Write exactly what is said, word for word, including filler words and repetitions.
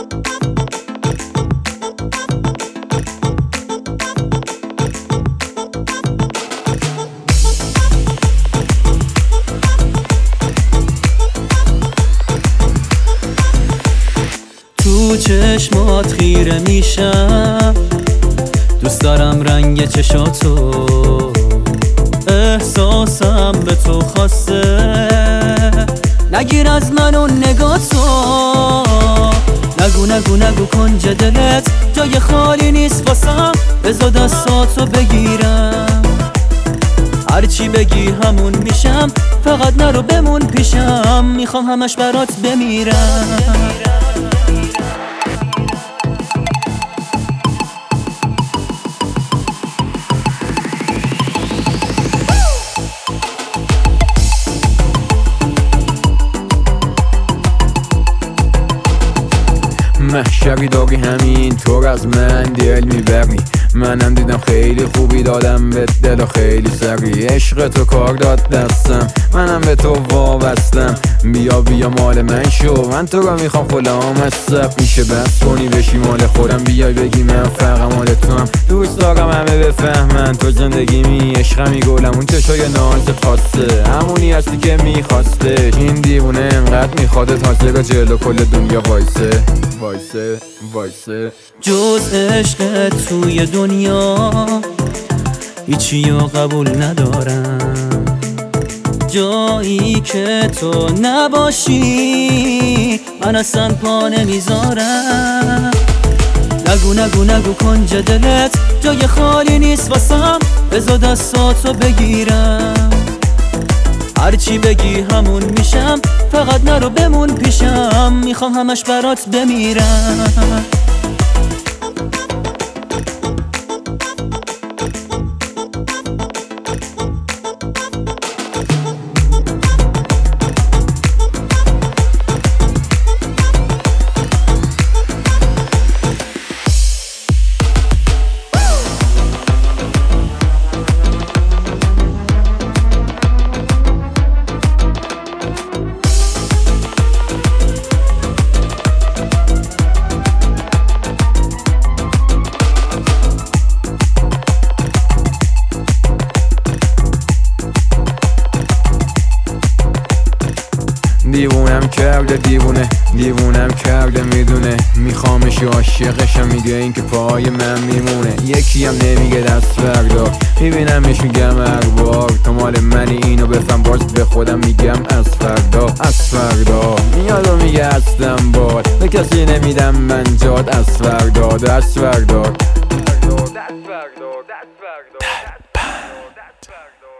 تو چشمات خیره میشم، دوست دارم رنگ چشاتو، احساسم به تو خاصه، نگیر از من اون نگاتو. نگو نگو نگو کنج دلت جای خالی نیست واسم، بذار دستاتو بگیرم، هرچی بگی همون میشم، فقط نرو بمون پیشم، میخوام همش برات بمیرم. محشری داری همین طور از من دل میبری، منم دیدم خیلی خوبی دادم به دل و خیلی سری، عشق تو کار داد دستم، منم به تو وابستم، بیا بیا مال من شو، من تو رو میخوام فلام هستم، میشه بس کنی بشی مال خودم، بیای بگی من فقط مال تو هم، دوست دارم همه بفهمن تو زندگی می عشقمی، گلم اون چشای ناز خاصه، همونی هستی که میخواسته، این دیوونه انقدر میخواده تازه را جلو کل دنیا وایسه وایسه وایسه. جز عشق توی دنیا هیچی رو قبول ندارم، جایی که تو نباشی من اصلا پا نمیذارم. نگو نگو نگو کنج دلت جای خالی نیست واسم، بذار دستاتو بگیرم، هرچی بگی همون میشم، فقط نرو بمون پیشم، میخوام همش برات بمیرم. دیوونم کرده دیوونه، دیوونم کرده میدونه، میخوامش و عاشقشم، میگه این که پای من میمونه، یکی هم نمیگه دست بردار، میبینمش میگم هر بار تو مال منی، اینو بفهم باز به خودم میگم از فردا از فردا، میاد و میگه هستم باد، به کسی نمیدم من جاد، از فردا دست بردار.